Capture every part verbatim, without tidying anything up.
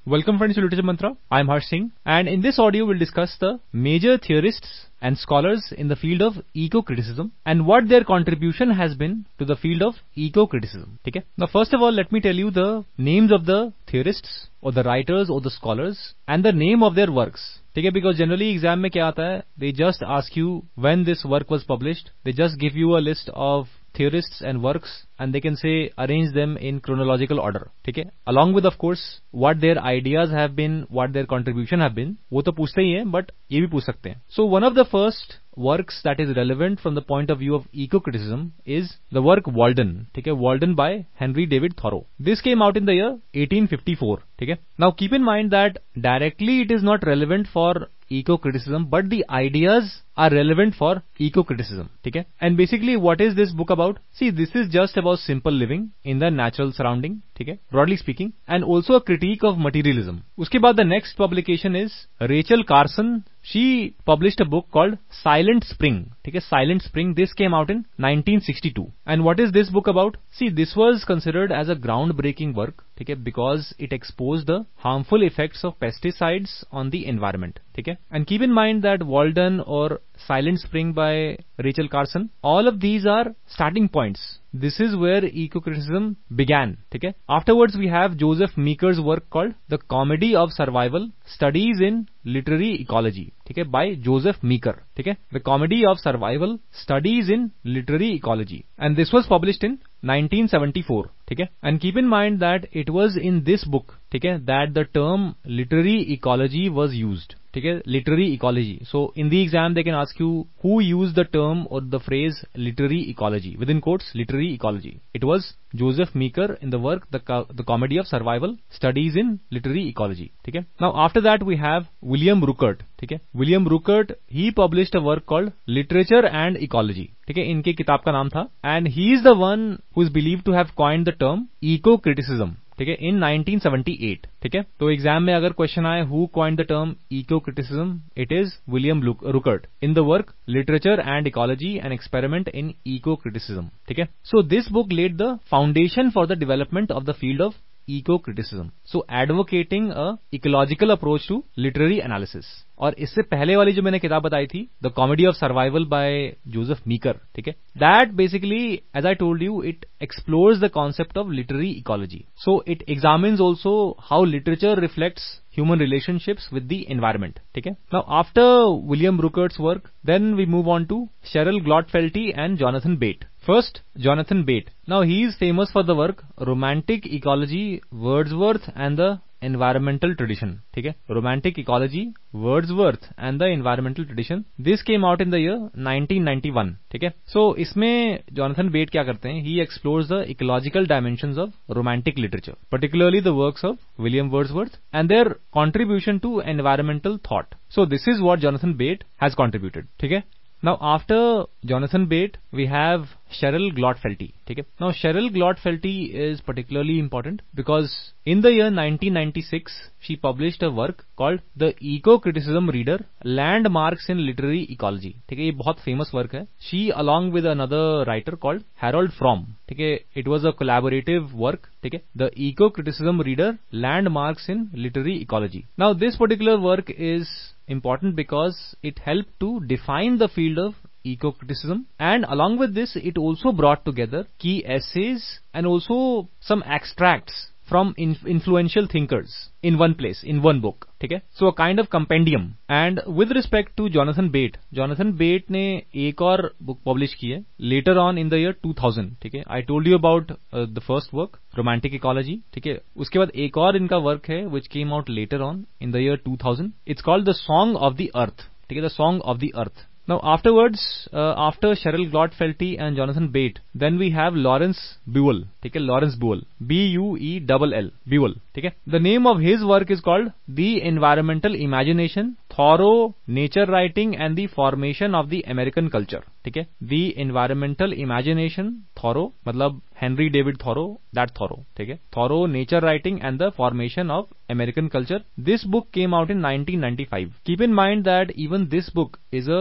Welcome friends to Literature Mantra. I am Harsh Singh, and in this audio we'll discuss the major theorists and scholars in the field of eco-criticism and what their contribution has been to the field of eco-criticism. Okay? Now first of all, let me tell you the names of the theorists or the writers or the scholars and the name of their works. Okay? Because generally exam mein kya aata hai, they just ask you when this work was published. They just give you a list of theorists and works and they can say arrange them in chronological order. Okay? Along with of course what their ideas have been, what their contribution have been. वो तो पूछते ही हैं, but ये भी पूछ सकते हैं. So one of the first works that is relevant from the point of view of eco-criticism is the work Walden. Okay? Walden by Henry David Thoreau. This came out in the year eighteen fifty-four. Okay? Now keep in mind that directly it is not relevant for eco-criticism, but the ideas are relevant for eco-criticism. Okay? And basically what is this book about? See, this is just about simple living in the natural surrounding. Okay? Broadly speaking, and also a critique of materialism. Uske baad the next publication is Rachel Carson. She published a book called Silent Spring. Okay? Silent Spring. This came out in nineteen sixty-two. And what is this book about? See, this was considered as a groundbreaking work. Okay? Because it exposed the harmful effects of pesticides on the environment. Okay? And keep in mind that Walden or Silent Spring by Rachel Carson, all of these are starting points. This is where eco-criticism began. Okay? Afterwards, we have Joseph Meeker's work called The Comedy of Survival, Studies in Literary Ecology. Okay? By Joseph Meeker. Okay? The Comedy of Survival, Studies in Literary Ecology. And this was published in nineteen seventy-four. Okay? And keep in mind that it was in this book okay, that the term literary ecology was used. Okay? Literary ecology. So in the exam they can ask you who used the term or the phrase literary ecology. Within quotes, literary ecology. It was Joseph Meeker in the work The, Co- the Comedy of Survival, Studies in Literary Ecology. Okay? Now after that we have William Ruckert. Okay? William Ruckert, he published a work called Literature and Ecology. Okay? इनके किताब का नाम था. And he is the one who is believed to have coined the term eco-criticism. ठीक है इन nineteen seventy-eight. ठीक है तो एग्जाम में अगर क्वेश्चन आए who coined the term eco criticism it is William Rueckert in the work literature and ecology and experiment in eco criticism. ठीक है so this book led the foundation for the development of the field of eco-criticism. So advocating a ecological approach to literary analysis. और इससे पहले वाली जो मैंने किताब बताई थी The Comedy of Survival by Joseph Meeker. ठीक है That basically, as I told you, it explores the concept of literary ecology. So it examines also how literature reflects human relationships with the environment. ठीक है Now after William Ruckert's work, then we move on to Cheryl Glotfelty and Jonathan Bate. First, Jonathan Bate. Now he is famous for the work Romantic Ecology, Wordsworth and the Environmental Tradition. ठीक है Romantic Ecology, Wordsworth and the Environmental Tradition. This came out in the year nineteen ninety-one. ठीक है So इसमें Jonathan Bate क्या करते हैं? He explores the ecological dimensions of romantic literature, particularly the works of William Wordsworth and their contribution to environmental thought. So this is what Jonathan Bate has contributed. ठीक है Now after Jonathan Bate, we have Cheryl Glotfelty. Okay? Now Cheryl Glotfelty is particularly important because in the year nineteen ninety-six, she published a work called The Eco-Criticism Reader, Landmarks in Literary Ecology. Okay? ये बहुत famous work है. She along with another writer called Harold Fromm. Okay? It was a collaborative work. Okay? The Eco-Criticism Reader, Landmarks in Literary Ecology. Now this particular work is important because it helped to define the field of eco-criticism, and along with this it also brought together key essays and also some extracts from inf- influential thinkers in one place, in one book. ठीक है So a kind of compendium. And with respect to Jonathan Bate, Jonathan Bate ने एक और book publish की है later on in the year two thousand. ठीक है I told you about uh, the first work Romantic Ecology. ठीक है उसके बाद एक और इनका work है which came out later on in the year two thousand. It's called The Song of the Earth. ठीक है The Song of the Earth. Now afterwards, uh, after Cheryl Glotfelty and Jonathan Bate, then we have Lawrence Buell. ठीक है Lawrence Buell. B U E L L. Buell. ठीक है The name of his work is called The Environmental Imagination, Thoreau, Nature Writing and the Formation of the American Culture. ठीक है The Environmental Imagination, Thoreau, मतलब Henry David Thoreau, that Thoreau. ठीक है Thoreau, Nature Writing and the Formation of American Culture. This book came out in nineteen ninety-five. Keep in mind that even this book is a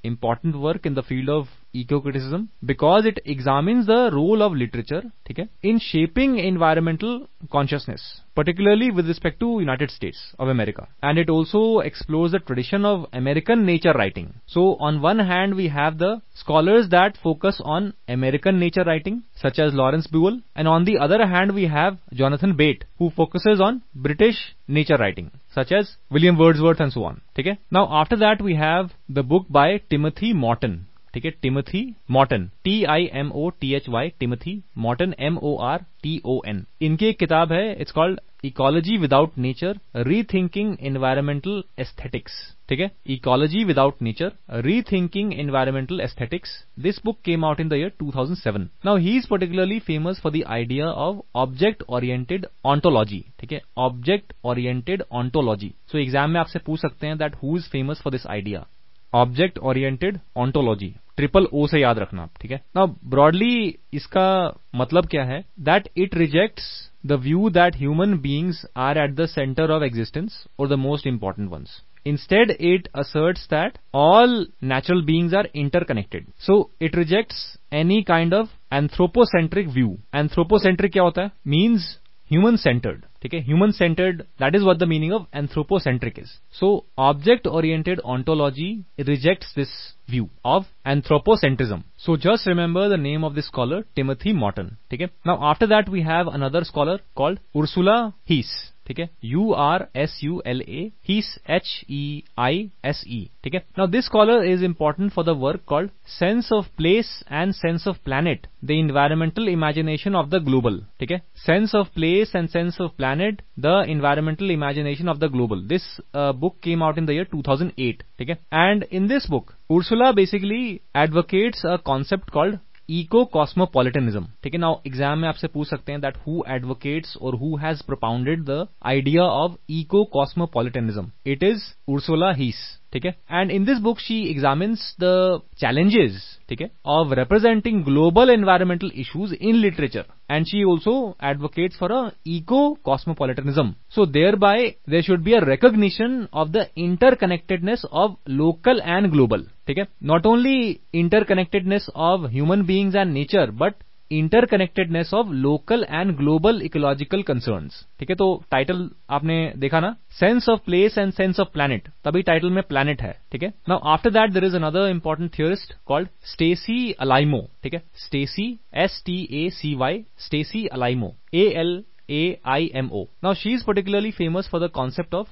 important work in the field of eco-criticism because it examines the role of literature, ठीक है, in shaping environmental consciousness, particularly with respect to United States of America. And it also explores the tradition of American nature writing. So on one hand, we have the scholars that focus on American nature writing, such as Lawrence Buell, and on the other hand, we have Jonathan Bate, who focuses on British nature writing, such as William Wordsworth and so on. ठीक है. Now after that, we have the book by Timothy Morton. ठीक है, Timothy Morton, T I M O T H Y, Timothy Morton, M O R T O N. इनकी एक किताब है, it's called Ecology Without Nature, Rethinking Environmental Aesthetics. ठीक है, Ecology Without Nature, Rethinking Environmental Aesthetics. This book came out in the year two thousand seven. Now he is particularly famous for the idea of object-oriented ontology. ठीक है, object-oriented ontology. So exam में आपसे पूछ सकते हैं that who is famous for this idea? Object oriented ontology, triple O से याद रखना, ठीक है. नाउ ब्रॉडली इसका मतलब क्या है? That it rejects the view that human beings are at the centre of existence और the most important ones. Instead, it asserts that all natural beings are interconnected. So, it rejects any kind of anthropocentric view. Anthropocentric क्या होता है? Means human centered. ठीक है, human centered, that is what the meaning of anthropocentric is. So object oriented ontology rejects this view of anthropocentrism. So just remember the name of this scholar, Timothy Morton. ठीक है. Now after that we have another scholar called Ursula Heese. ठीक है, U R S U L A, Heese, H E I S E. ठीक है. Now this scholar is important for the work called Sense of Place and Sense of Planet, the Environmental Imagination of the Global. ठीक है, Sense of Place and Sense of Planet, the Environmental Imagination of the Global. This uh, book came out in the year two thousand eight. ठीक है, and in this book, Ursula basically advocates a concept called eco cosmopolitanism. ठीक है. Now exam में आपसे पूछ सकते हैं that who advocates और who has propounded the idea of eco cosmopolitanism. It is Ursula Heise. ठीक है. And in this book she examines the challenges, ठीक है, of representing global environmental issues in literature, and she also advocates for a eco cosmopolitanism. So thereby there should be a recognition of the interconnectedness of local and global. ठीक है, not only interconnectedness of human beings and nature, but interconnectedness of local and global ecological concerns. ठीक है, तो title आपने देखा ना, sense of place and sense of planet, तभी title में प्लैनेट है. ठीक है. Now after that there is another important theorist called Stacy Alaimo. ठीक है, Stacy, S T A C Y, Stacy Alaimo, A L A I M O. Now she is particularly famous for the concept of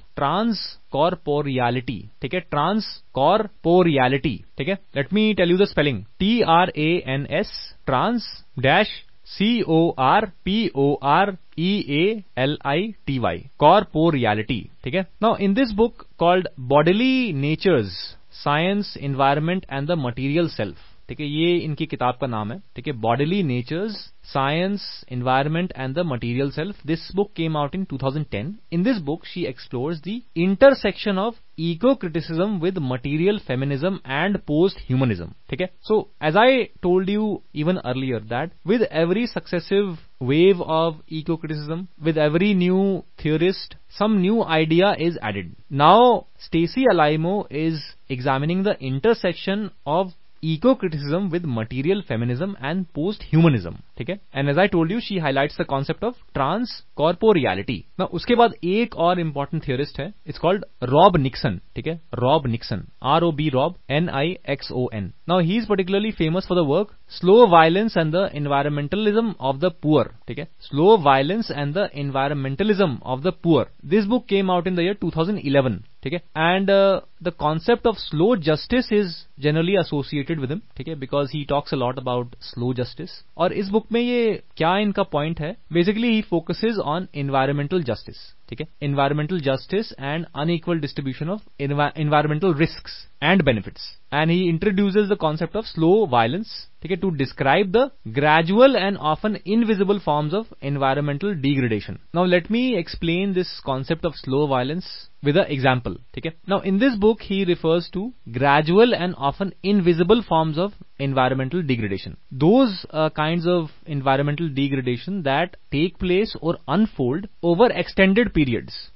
transcorporeality. ठीक है, transcorporeality. ठीक है, let me tell you the spelling. T R A N S trans dash C O R P O R E A L I T Y. Corporeality. ठीक है. Now in this book called Bodily Natures, Science, Environment and the Material Self. ठीक है, ये इनकी किताब का नाम है. ठीक है, bodily natures, science, environment and the material self. This book came out in two thousand ten. In this book she explores the intersection of eco criticism with material feminism and post humanism. ठीक है. So as I told you even earlier that with every successive wave of eco-criticism, with every new theorist, some new idea is added. Now, Stacey Alaimo is examining the intersection of eco-criticism with material feminism and post-humanism. ठीक है. And as I told you, she highlights the concept of trans-corporeality. Now, उसके बाद एक और important theorist है. It's called Rob Nixon. ठीक है, Rob Nixon, R O B Rob, N I X O N. Now, he is particularly famous for the work Slow Violence and the Environmentalism of the Poor. ठीक है, Slow Violence and the Environmentalism of the Poor. This book came out in the year two thousand eleven. ठीक है, and uh, the concept of slow justice is generally associated with him. ठीक है, because he talks a lot about slow justice. और इस book में ये क्या इनका पॉइंट है? Basically he focuses on environmental justice. ठीक है, environmental justice and unequal distribution of envi environmental risks and benefits. And he introduces the concept of slow violence. ठीक है, to describe the gradual and often invisible forms of environmental degradation. Now let me explain this concept of slow violence with an example. ठीक है. Now in this book he refers to gradual and often invisible forms of environmental degradation. Those uh, kinds of environmental degradation that take place or unfold over extended periods.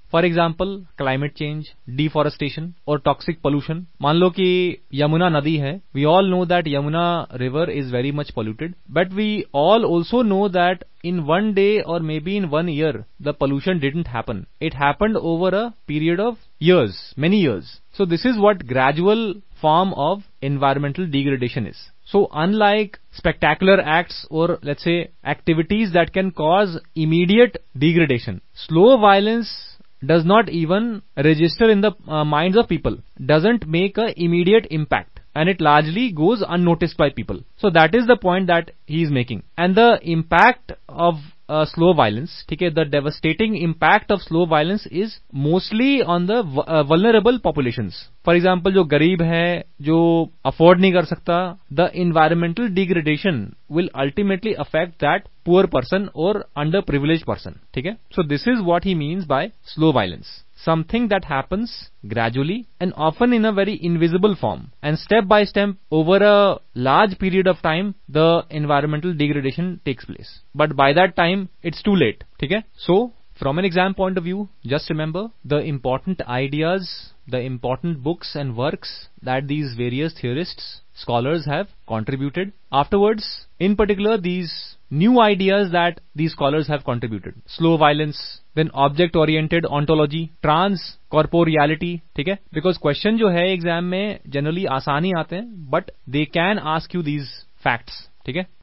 For example climate change, deforestation और toxic pollution. मान लो कि यमुना नदी है, we all know that Yamuna river is very much polluted, but we all also know that in one day or maybe in one year the pollution didn't happen. It happened over a period of years, many years. So this is what gradual form of environmental degradation is. So unlike spectacular acts or let's say activities that can cause immediate degradation, slow violence does not even register in the uh, minds of people, doesn't make a immediate impact, and it largely goes unnoticed by people. So that is the point that he is making. And the impact of uh, slow violence, ठीक है, the devastating impact of slow violence is mostly on the uh, vulnerable populations. For example, जो गरीब है, जो afford नहीं कर सकता, the environmental degradation will ultimately affect that poor person or underprivileged person. ठीक है? So this is what he means by slow violence. Something that happens gradually and often in a very invisible form, and step by step over a large period of time the environmental degradation takes place, but by that time it's too late. ठीक है? So from an exam point of view, just remember the important ideas, the important books and works that these various theorists, scholars have contributed. Afterwards, in particular, these new ideas that these scholars have contributed: slow violence, then object oriented ontology, trans corporeality. ठीक है? Because question जो है exam में generally आसान ही आते हैं, but they can ask you these facts. ठीक है?